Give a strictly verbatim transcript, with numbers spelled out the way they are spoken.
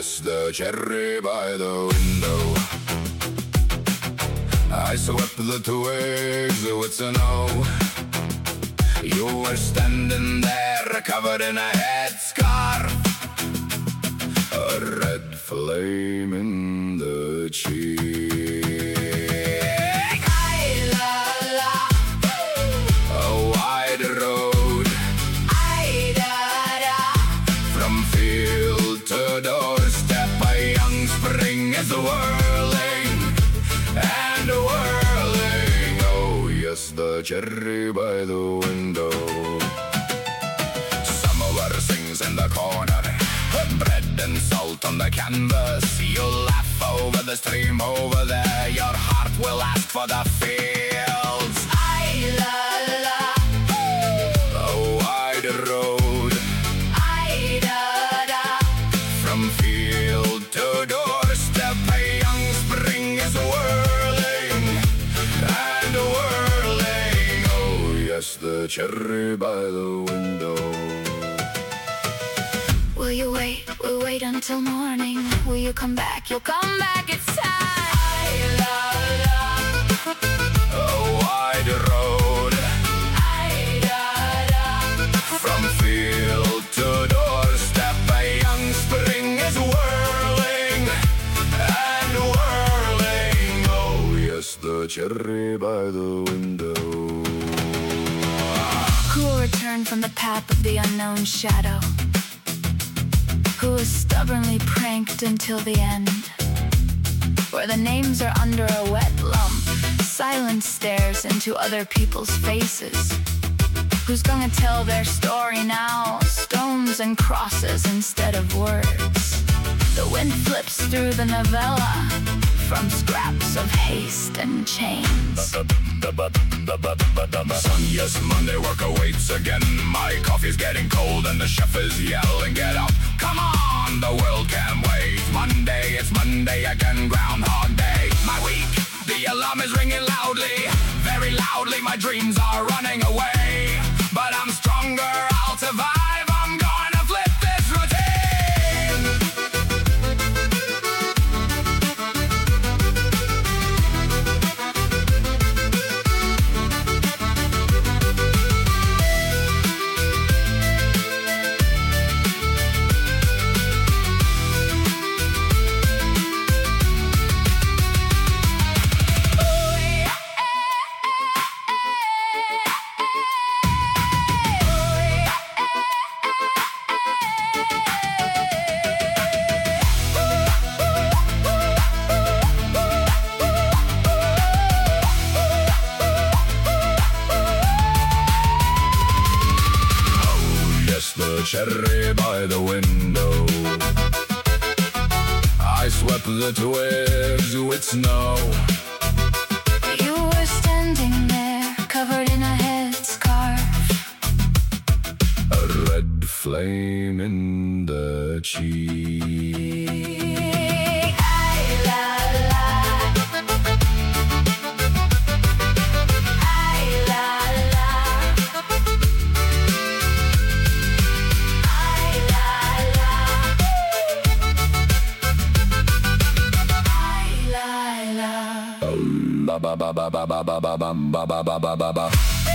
yes, the cherry by the window. I swept the twigs with snow. You were standing there covered in a headscarf, a red flame in the cheek. Ay, la, la. A wide road, ay, da, da. From field to doorstep, a young spring is whirling and whirling. Oh yes, the cherry by the window. Samovar sings in the corner, bread and salt on the canvas. You'll laugh over the stream over there. Your heart will ask for the fields. Ay, la, la. A wide road, ay, da, da. From field to doorstep, a young spring is whirling and whirling. Oh yes, the cherry by the window. Will you wait, we'll wait until morning. Will you come back, you'll come back, it's time. Ay, la, la. A wide road, Ay, da, da. from field to doorstep, a young spring is whirling and whirling. Oh yes, the cherry by the window. Who will return from the path of the unknown shadow? Who is stubbornly pranked until the end? Where the names are under a wet lump, silence stares into other people's faces. Who's gonna tell their story now? Stones and crosses instead of words. The wind flips through the novella from scraps of haste and chains. Son, yes, Monday work awaits again. My coffee's getting cold and the chef is yelling, get up, come on, the world can wait. Monday, it's Monday again, Groundhog Day. My week, the alarm is ringing loudly, very loudly, my dreams are running away. But I'm stronger, I'll survive, I'm gonna flip this routine. The cherry by the window. I swept the twigs with snow. You were standing there, covered in a headscarf, A red flame in the cheek. Ay, la, la. Ay, la, la. Ay, la, la. Ay, la, la. Ba ba ba ba ba ba ba ba ba ba ba ba ba ba.